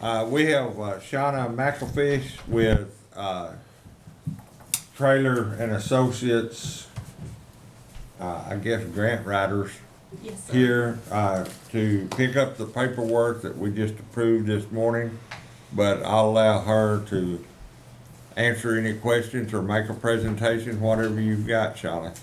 We have Shauna McAfish with Trailer and Associates, I guess grant writers Yes, sir. here to pick up the paperwork that we just approved this morning. But I'll allow her to answer any questions or make a presentation, whatever you've got, Shauna.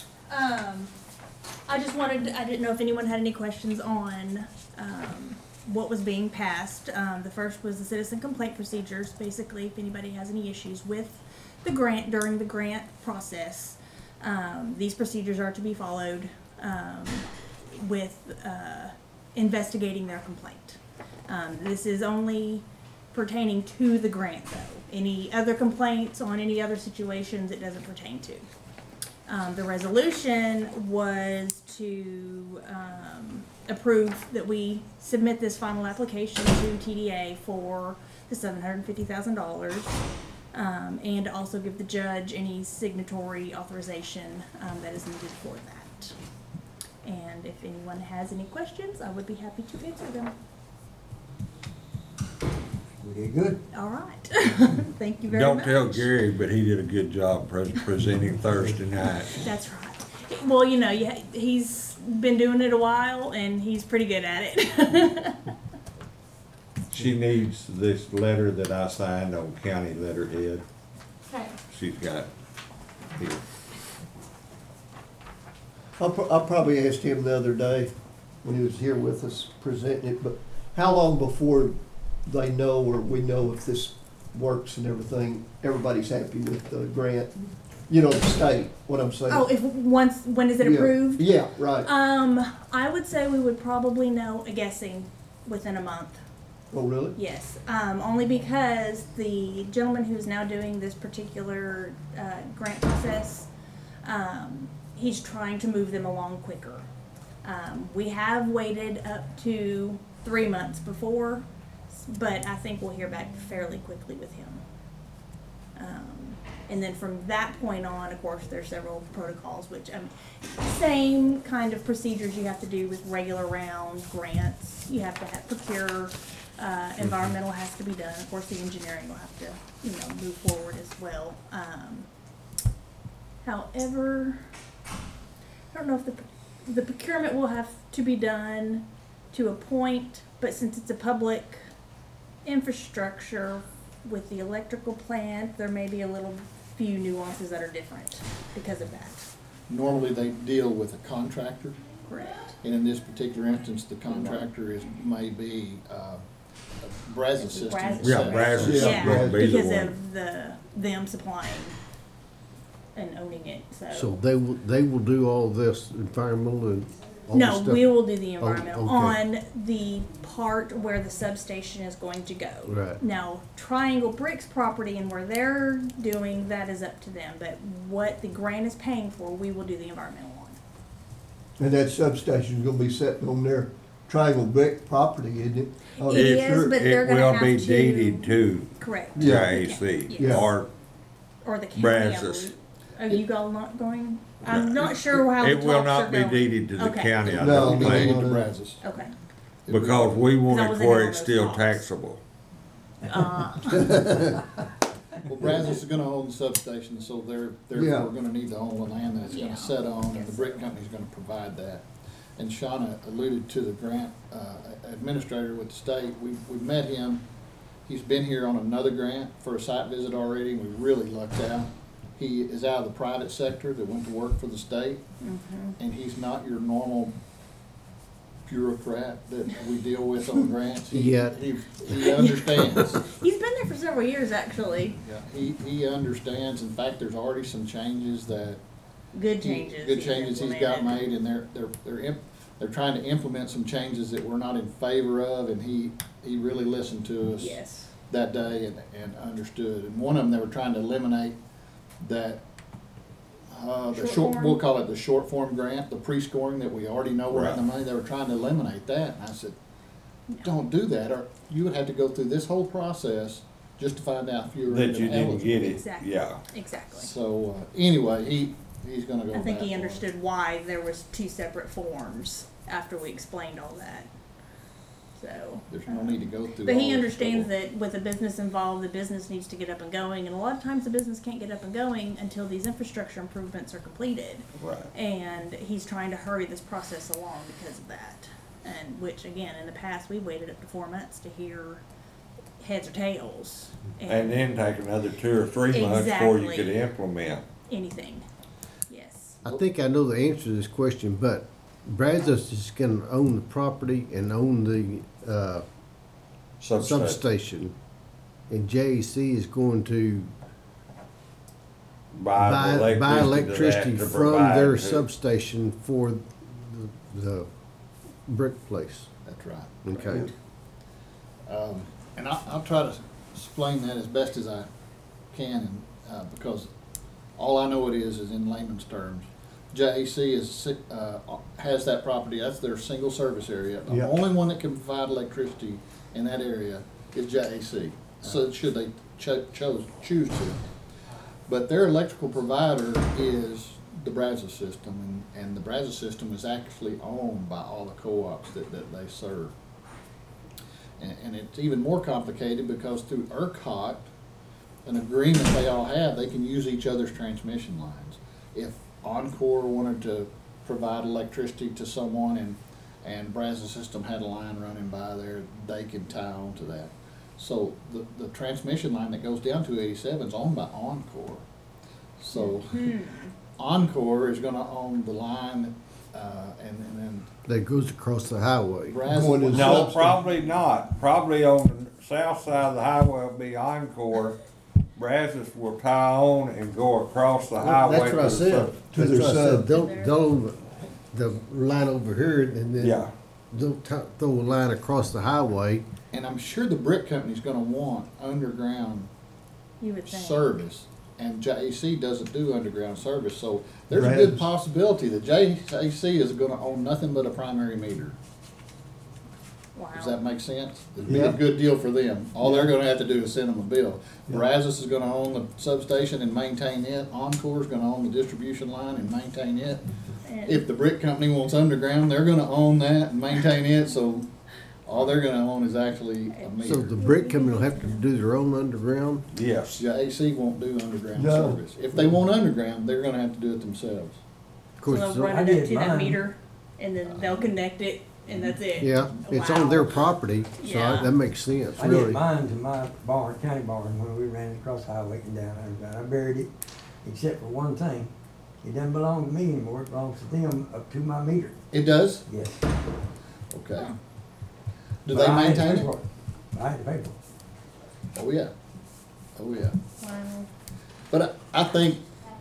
I didn't know if anyone had any questions on, what was being passed. The first was the citizen complaint procedures, basically, if anybody has any issues with the grant during the grant process. These procedures are to be followed, with, investigating their complaint. This is only pertaining to the grant, though. Any other complaints on any other situations, it doesn't pertain to. The resolution was to approve that we submit this final application to TDA for the $750,000, and also give the judge any signatory authorization that is needed for that. And if anyone has any questions, I would be happy to answer them. We did good. All right. Thank you very Don't much. tell Gary, but he did a good job presenting Thursday night. That's right. Well, he's been doing it a while, and he's pretty good at it. She needs this letter that I signed on county letterhead. Okay. She's got here. I probably asked him the other day when he was here with us presenting it, but how long before they know or we know if this works and everything, everybody's happy with the grant? You know, the state, what I'm saying. Oh, when is it Yeah. approved? Yeah, right. I would say we would probably know, guessing, within a month. Oh, really? Yes, only because the gentleman who's now doing this particular grant process, he's trying to move them along quicker. We have waited up to 3 months before, but I think we'll hear back fairly quickly with him. And then from that point on, of course, there's several protocols, which same kind of procedures you have to do with regular round grants. You have to procure. Environmental has to be done. Of course, the engineering will have to, move forward as well. However, I don't know if the procurement will have to be done to a point, but since it's a public infrastructure with the electrical plant, there may be a little few nuances that are different because of that. Normally, they deal with a contractor, Correct. and in this particular instance, the contractor may be Brazos System. Brazos. Yeah, itself. Brazos. Yeah, gonna be the because one. of them supplying and owning it. So they will do all this environmental and all this No, stuff? we will do the environmental okay. on the part where the substation is going to go. Right. Now, Triangle Bricks property and where they're doing, that is up to them. But what the grant is paying for, we will do the environmental on. And that substation's gonna be sitting on their Triangle Brick property, isn't it? Oh, It is, sure. but they're gonna It will have be to- deeded to Correct. Yeah. JAC Yeah. or Or the county. Brazos. Are you all not going? I'm not sure how it the will talks not are be going. deeded to the Okay. county, I No, don't no, They think, need no. to Brazos. Okay. because we want That it was in where one it's of still those taxable. Well, Brazos is gonna own the substation, so they're Yeah. therefore gonna need to own the land that it's Yeah. gonna set on, and the Yes. brick company's gonna provide that. And Shauna alluded to the grant administrator with the state. We've met him. He's been here on another grant for a site visit already, and we really lucked out. He is out of the private sector that went to work for the state, and he's not your normal bureaucrat that we deal with on grants. He understands. He's been there for several years, actually. Yeah, he understands. In fact, there's already some changes that Good changes. good he's changes he's got implemented. made, and they're trying to implement some changes that we're not in favor of, and he really listened to us Yes. that day and understood. And one of them, they were trying to eliminate that Short form? we'll call it the short form grant, the pre-scoring that we already know we're in the Right. money. They were trying to eliminate that, and I said, don't do that, or you would have to go through this whole process just to find out if you were That even you didn't eligible. get it, Exactly. yeah. Exactly. So anyway, he's going to go. I think back he on it. understood why there was two separate forms after we explained all that. So. There's no need to go through. But all he this understands trouble. that with a business involved, the business needs to get up and going, and a lot of times the business can't get up and going until these infrastructure improvements are completed. Right. And he's trying to hurry this process along because of that. And which, again, in the past, we waited up to 4 months to hear heads or tails. And then take another 2 or 3 months before you Exactly. could implement. anything. Yes. I think I know the answer to this question, but Brazos is gonna own the property and own the, substation. And JEC is going to Buy the buy electricity electricity to from provide their to- substation for the brick place. That's right. Okay. And I'll try to explain that as best as I can, because all I know it is in layman's terms. JAC has that property, that's their single service area. The Yeah. only one that can provide electricity in that area is JAC, so should they choose to. But their electrical provider is the Brazos system, and the Brazos system is actually owned by all the co-ops that they serve. And it's even more complicated because through ERCOT, an agreement they all have, they can use each other's transmission lines. If Encore wanted to provide electricity to someone and Brazos system had a line running by there, they can tie on to that. So the transmission line that goes down to 87 is owned by Encore. So Encore is gonna own the line, and then That goes across the highway. Brazos. Going to No, substation. probably not. Probably on the south side of the highway will be Encore. Brazos will tie on and go across the highway. That's what I to the said. sub- To That's their what I said. sub. They'll own the line over here and then Yeah. they'll throw a line across the highway. And I'm sure the brick company's gonna want underground You would think. service, and JAC doesn't do underground service, so there's a Brazos. good possibility that JAC is gonna own nothing but a primary meter. Wow. Does that make sense? It'd be Yeah. a good deal for them. All they're gonna have to do is send them a bill. Yeah. Brazos is gonna own the substation and maintain it. Encore's gonna own the distribution line and maintain it. And- If the brick company wants underground, they're gonna own that and maintain it, so all they're gonna own is actually a So meter. the brick company will have to do their own underground. Yes. JAC won't do underground No. service. If they want underground, they're gonna have to do it themselves. Of So course, they'll so- run I it up did to that mine. meter, and then they'll connect it, and that's it. yeah, it's on Wow. their property, so Yeah. that makes sense, I did really. mine to my barn, county barn, when we ran it across the highway and down underground. I buried it, except for one thing. It doesn't belong to me anymore, it belongs to them up to my meter. It does? Yes. Okay. Do But they I had to maintain pay it? for I had to pay for it. Oh, yeah. Oh, yeah. Wow. But I think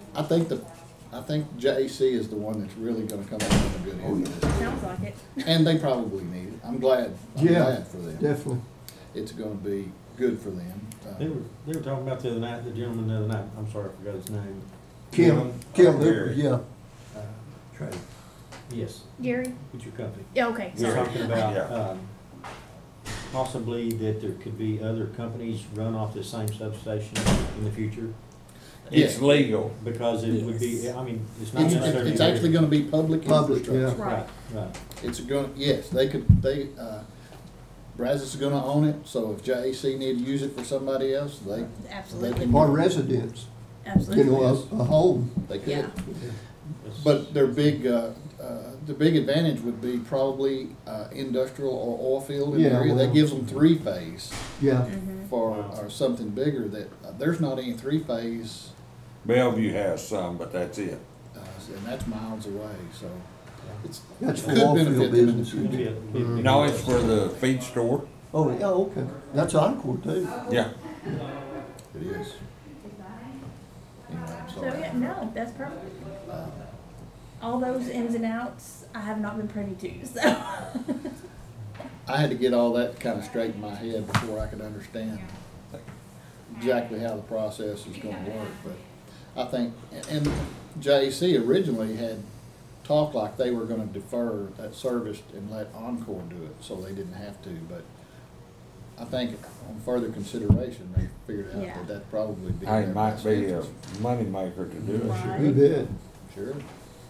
JAC is the one that's really gonna come out with a good end of this. Sounds like it. And they probably need it. I'm glad Yeah, for them. Definitely. It's gonna be good for them. They were talking about the other night, the gentleman the other night, I'm sorry, I forgot his name. Kim, Gary. yeah. Trey. Yes, Gary? what's your company? Yeah, okay, We were sorry. talking about, Yeah. possibly that there could be other companies run off the same substation in the future, It's legal. because it would be, Yes. I mean, it's not necessarily. It's actually gonna be public Public, yeah. infrastructure. Right. Right, It's gonna, yes, Brazos is gonna own it, so if JAC need to use it for somebody else, they Absolutely. can- Our residents, you Absolutely. know, a home. they could. Yeah. But their big, the big advantage would be probably, industrial or oil field in the Yeah, area. That well- gives them three-phase Yeah. for, or something bigger that, there's not any three-phase, Bellevue has some, but that's it. and that's miles away, so it's. That's for could oil benefit field them in the business. It'd future. be a- You know, it's for the feed store. Oh, yeah, okay. That's Encore too. Yeah. It is. Anyway, I'm So, sorry. yeah, no, that's perfect. All those ins and outs, I have not been privy to, so. I had to get all that kind of straight in my head before I could understand exactly how the process is gonna work, but I think, and JAC originally had talked like they were gonna defer that service and let Encore do it, so they didn't have to, but I think on further consideration, they figured out Yeah. that that'd probably be. Hey, their it might best be a interest. moneymaker to do it. Right. You bet. Sure.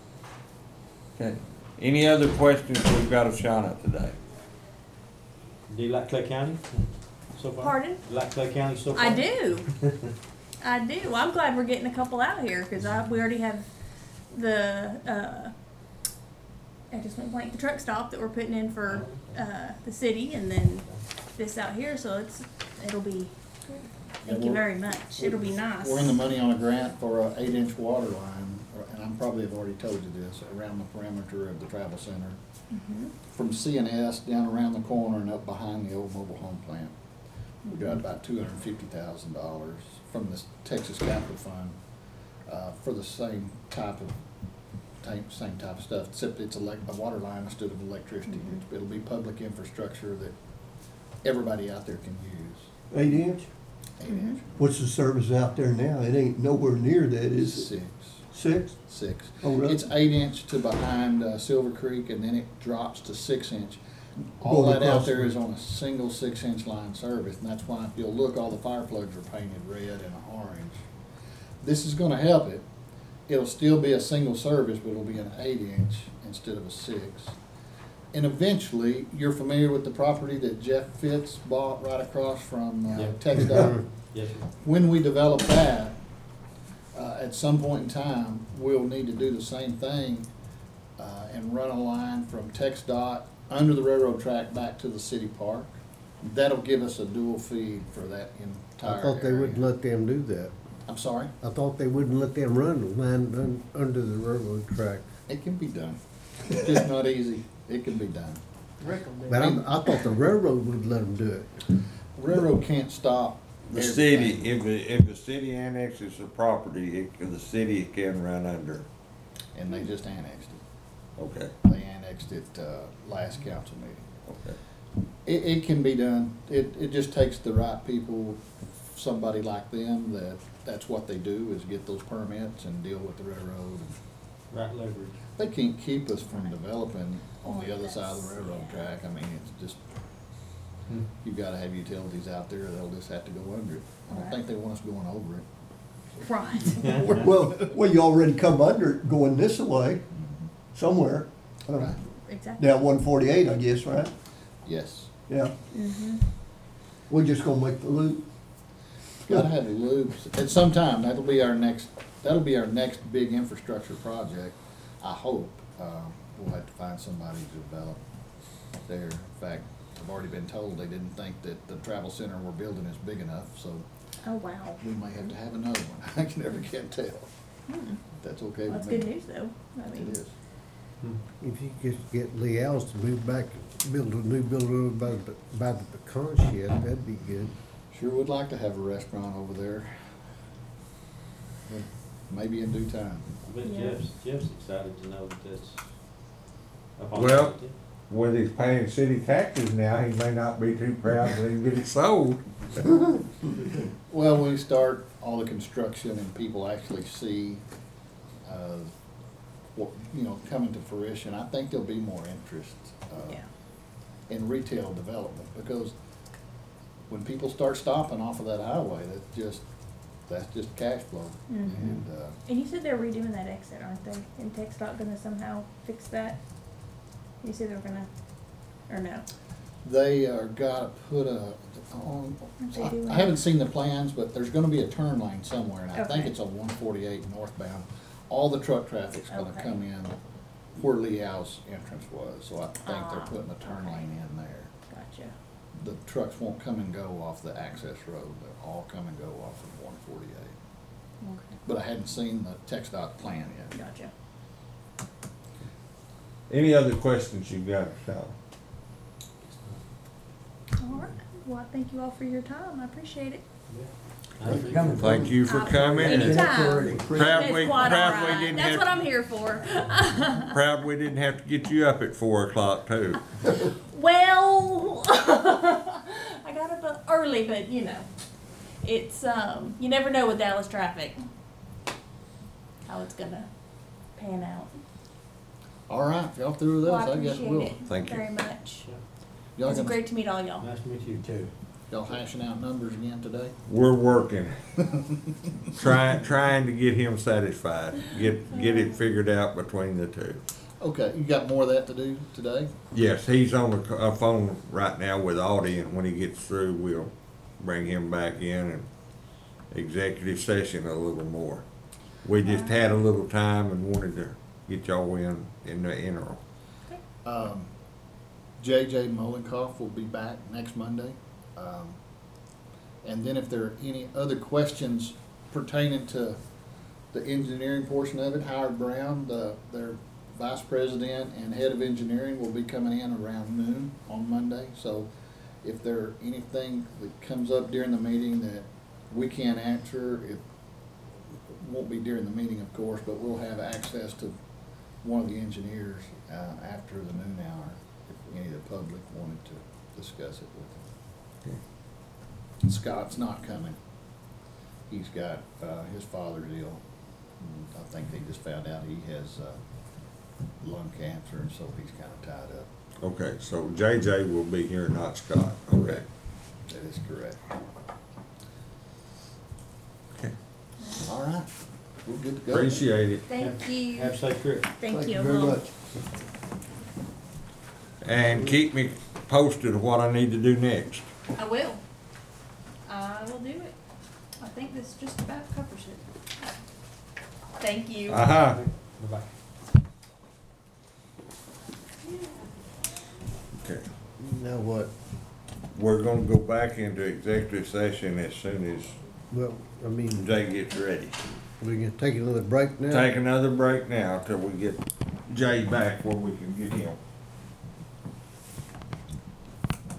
Okay. Any other questions we've got of Shauna today? Do you like Clay County so far? Pardon? You like Clay County so far? I do. I do. Well, I'm glad we're getting a couple out here because we already have the I just went blank, the truck stop that we're putting in for the city, and then this out here. So it'll be. Thank you very much. It'll be nice. We're in the money on a grant for a 8-inch water line, and I'm probably have already told you this, around the perimeter of the travel center. Mhm. From CNS down around the corner and up behind the old mobile home plant. We got about $250,000 from the Texas Capital Fund for the same type of stuff, except it's a water line instead of electricity. It'll be public infrastructure that everybody out there can use. 8-inch? 8-inch. What's the service out there now? It ain't nowhere near that, is it? 6. 6? Oh, really? It's 8-inch to behind Silver Creek, and then it drops to 6-inch. All Going that out across there the- is on a single 6-inch line service, and that's why if you'll look, all the fire plugs are painted red and orange. This is gonna help it. It'll still be a single service, but it'll be an 8-inch instead of a 6. And eventually, you're familiar with the property that Jeff Fitz bought right across from Yeah. TxDOT. Yes, sir. When we develop that, at some point in time, we'll need to do the same thing and run a line from TxDOT under the railroad track back to the city park. That'll give us a dual feed for that entire I thought they wouldn't area. let them do that. I'm sorry? I thought they wouldn't let them run the line under the railroad track. It can be done. It's just not easy. It can be done. But I thought the railroad would let them do it. Railroad can't stop The everything. city, if the city annexes the property, the city can run under. And they just annexed it. Okay, They annexed it last council meeting. okay. It can be done. It just takes the right people, somebody like them, that's what they do, is get those permits and deal with the railroad. Right leverage. They can't keep us from developing on the other side of the railroad track. I mean, it's just, you've gotta have utilities out there, they'll just have to go under it. I don't think they want us going over it. Right. Well, you already come under it going this way, somewhere. Right. Exactly. Down 148, I guess, right? Yes. Yeah. Mhm. We're just gonna make the loop. Gotta have the loops. At some time, that'll be our next big infrastructure project, I hope. We'll have to find somebody to develop there. In fact, I've already been told they didn't think that the travel center we're building is big enough, so Oh wow. we may have to have another one. I can never can't tell. Hmm. That's okay Well, that's with me. good news though. I mean, It is. If you could get Lee Alves to move back, build a new building over by the pecan shed, that'd be good. Sure would like to have a restaurant over there. But maybe in due time. I bet Yeah. Jeff's excited to know that that's a Well- possibility. With he's paying city taxes now, he may not be too proud to get it sold. Well, when we start all the construction and people actually see, what, coming to fruition, I think there'll be more interest, yeah. in retail development, because when people start stopping off of that highway, that's just cash flow. Mhm. And, And you said they're redoing that exit, aren't they? And TxDOT gonna somehow fix that? You said they were gonna, or no? they are gotta put Aren't they doing I haven't seen the plans, but there's gonna be a turn lane somewhere, and I think Okay. it's on 148 northbound. All the truck traffic's gonna Okay. come in where Lee House entrance was, so I think they're Ah, putting a turn okay. lane in there. Gotcha. The trucks won't come and go off the access road, they'll all come and go off of 148. Okay. But I hadn't seen the TxDOT plan yet. Gotcha. Any other questions you got, Sal? All right. Well, I thank you all for your time. I appreciate it. Thanks for coming. Thank you for coming. Anytime. Proud It's we, quite proud all we right. didn't That's have, what I'm here for. proud we didn't have to get you up at 4 o'clock too. Well, I got up early, but it's you never know with Dallas traffic how it's gonna pan out. All right, if y'all through with Well, us, I I guess appreciate we'll. it Thank you. very much. Y'all It's gonna, great to meet all y'all. Nice to meet you. Too. y'all hashing out numbers again today? We're working, trying to get him satisfied, get it figured out between the two. Okay, you got more of that to do today? Yes, he's on a phone right now with Audie, and when he gets through, we'll bring him back in and executive session a little more. We just had a little time and wanted to get y'all in the interim. JJ Molenkoff will be back next Monday. And then if there are any other questions pertaining to the engineering portion of it, Howard Brown, their vice president and head of engineering, will be coming in around noon on Monday. So if there anything that comes up during the meeting that we can't answer, it won't be during the meeting, of course, but we'll have access to one of the engineers after the noon hour if any of the public wanted to discuss it with them. Scott's not coming. He's got, his father's ill. I think they just found out he has lung cancer, and so he's kind of tied up. Okay, so JJ will be here, not Scott. Okay. That is correct. Okay. All right, we're good to go. Appreciate it. Thank you. Have a safe trip. Thank you. very We'll- much. And keep me posted of what I need to do next. I will. I will do it. I think this just about covers it. Thank you. Uh-huh. Bye-bye. Okay. You know what, We're gonna go back into executive session as soon as well, I mean, Jay gets ready. we can take another break now? Take another break now till we get Jay back where we can get him.